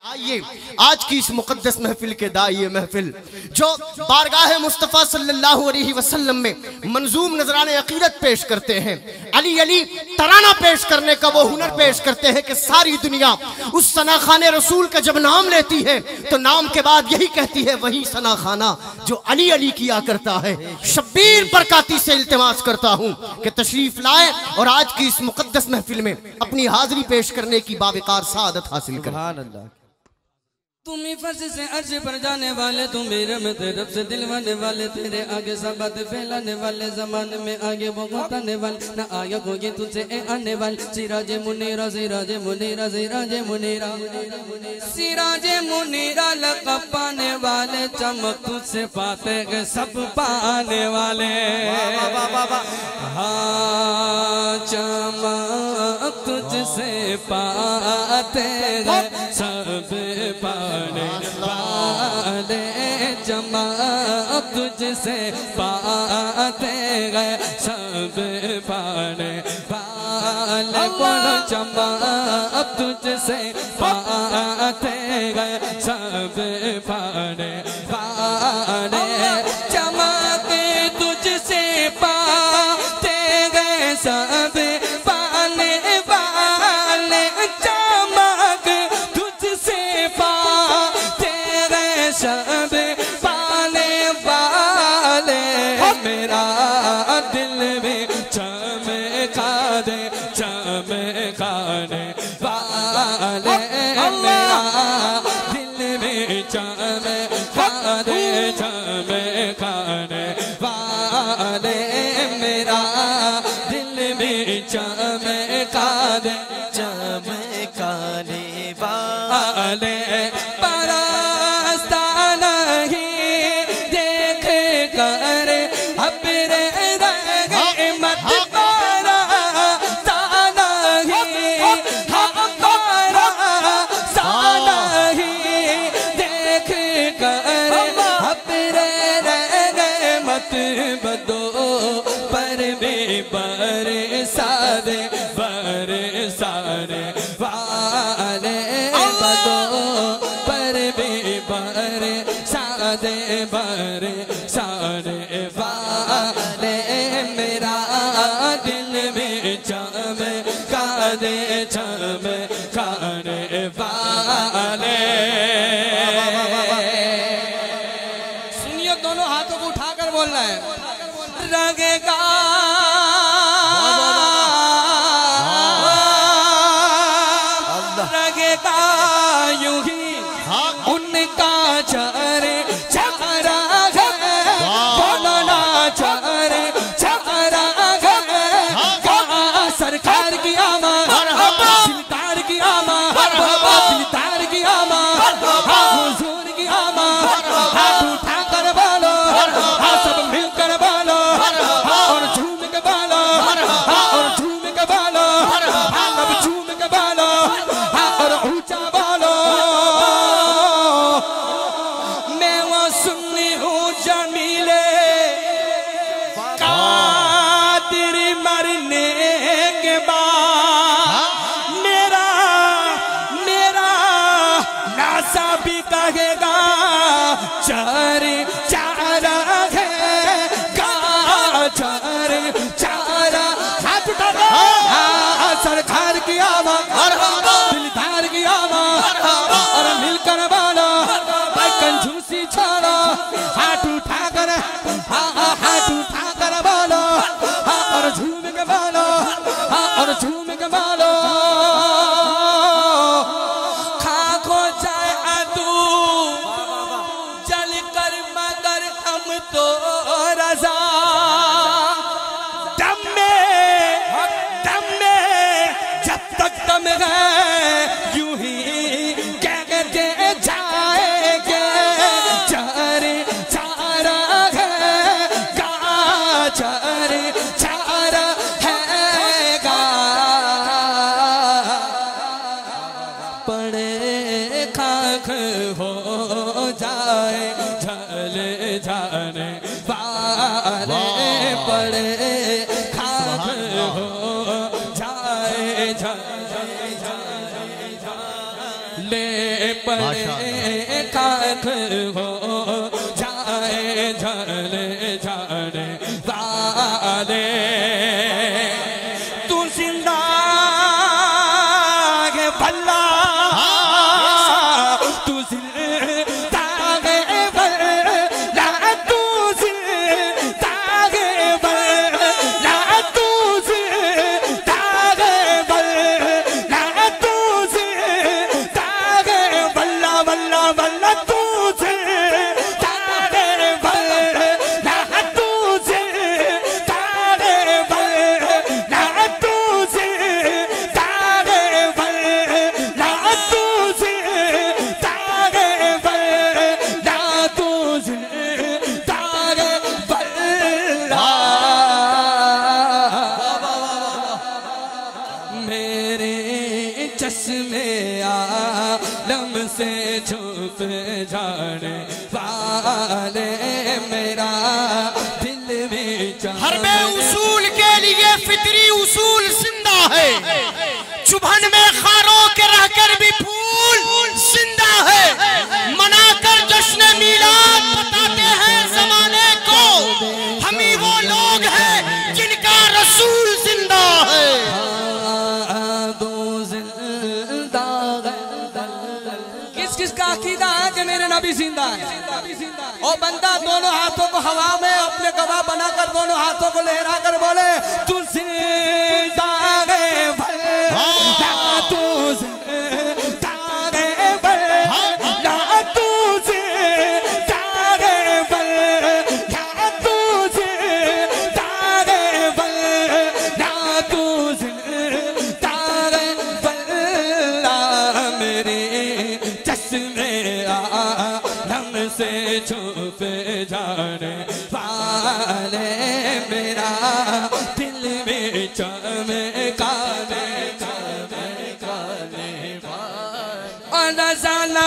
आइए आज की इस मुकद्दस महफिल के दाई महफिल जो बारगाह मुस्तफ़ा सल्लल्लाहु अलैहि वसल्लम में मंजूम नजराने अकीदत पेश करते हैं। अली अली तराना पेश करने का वो हुनर पेश करते हैं कि सारी दुनिया उस सना खाने रसूल का जब नाम लेती है तो नाम के बाद यही कहती है वही सना खाना जो अली अली किया करता है। शब्बीर बरकाती से इल्तिमास करता हूँ कि तशरीफ लाए और आज की इस मुकद्दस महफिल में अपनी हाजिरी पेश करने की बावकार सादत हासिल करें। तुम ही फर्ज से अर्ज पर जाने वाले, तुम ही रहमत रब से दिलवाने वाले, तेरे आगे सबत फैलाने वाले, जमाने में आगे वो बताने वाले, न आगे होगी तुझसे आने वाले। सिराजे मुनीरा सिराजे मुनीरा सिराजे मुनीरा सिराजे मुनीरा लक़ब पाने वाले, चमक तुझसे पाते गए सब पाने वाले। हाँ चमक तुझसे पाते गए सब पाने वाले, चमक तुझसे पाते गए सब पाने वाले। बोलो चमक तुझसे पाते गए सब पाने वाले, चमक तुझसे पाते गए सब पाने वाले, चमक तुझसे पाते गए सब पाने वाले। मेरा दिल में चमका दे चमकाने वाले, मेरा दिल में चमका दे चमकाने वाले, मेरा दिल में चमका दे चमकाने वाले। परास्ता नहीं देख कर अपने रंगे मत परास्ता नहीं, हम परास्ता नहीं देख कर अपने रंगे मत बदो, पर में बरसा दे वाले बदो, पर में बरसा दे वाले। मेरा दिल में चमका दे चमकाने वाले। सुनिए, दोनों हाथों को उठाकर बोलना है। रगेगा रगेगा यूं ही उनका चारे चारा है, बोलो ना चारे चारा है। सरकार की आमाद दिलदार की आमाद दिलदार की आमाद हुजूर की आमाद। हाथ उठा कर बोलो सब मिलकर बोलो और झूम के बोलो और झूम के बोलो अब झूम के बोलो और ऊंचा बोलो। मैं वो सुन्नी हूँ जमीले कादिर मरने के बाद मेरा नासा भी कहेगा चार चारा है गा चार हाथ उठा सरकार की आवाज दिलदार की आवाज और मिलकर बोलो कंजूसी छोड़ो। हाथ उठा कर बोलो और झूम के बोलो और झूम के बोलो। खाक हो जाए अदू जल कर मगर हम तो रजा, दम में जब तक दम है यूं ही कहते जाएंगे चार चारा है गा चार चारा है गा। पड़े खाक हो जाए जल जाने वाले, पड़े खाक हो जाए ले बड़े खाक हो जाए झले जाने वाले। तू जिंदा है भला, तू जिंदा है भला, तू जिंदा है भला, तू जिंदा है भला, तू जिंदा है भला भला भला, तू जिंदा है भला, तू जिंदा है भला, तू जिंदा है भला, तू जिंदा है भला, तू जिंदा है भला। मेरे चश्मे आलम से छुप जाने वाले, मेरा दिल भी हर में उसूल के लिए फितरी उसूल जिंदा है, चुभन में खारों के रहकर भी फूल जिंदा है। मनाकर जश्न मीलाद बताते हैं जमाने को, हम ही वो लोग हैं जिनका रसूल जिंदा है। किस किस का अकीदा है कि मेरे नबी जिंदा है? ओ बंदा दोनों हाथों को हवा में अपने गवाह बनाकर दोनों हाथों को लहरा कर बोले, तू जिंदा है भला, तू जिंदा है भला, तू जिंदा है भला, तू जिंदा है भला, तू जिंदा है भला। मेरे चश्मे आलम से छुप जाने वाले, मेरा दिल में चमकाने अनजाना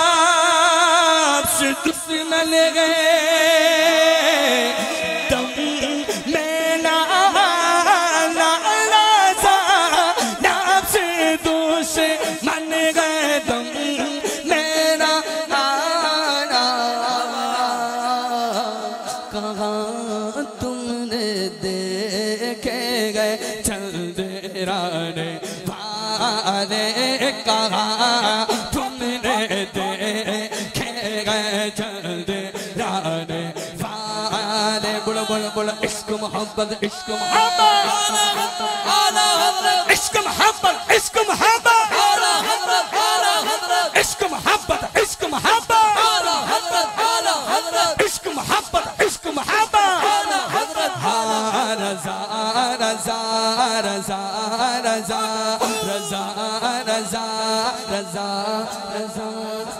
से दुश्मन गए दम में ना नाप से दुश्मन गए दम मेरा आना। कहाँ तुमने देखे गए चंद्राने वाले, कहाँ तुमने देखे गए चंद्राने वाले। बोलो बोलो बोलो, इश्क मोहब्बत इश्क मोहब्बत, इश्क मोहब्बत इश्क मोहब्बत, इश्क मोहब्बत इश्क मोहब्बत, इश्क मोहब्बत इश्क मोहब्बत। रज़ा रज़ा रज़ा रज़ा रज़ा रज़ा रज़ा रज़ा।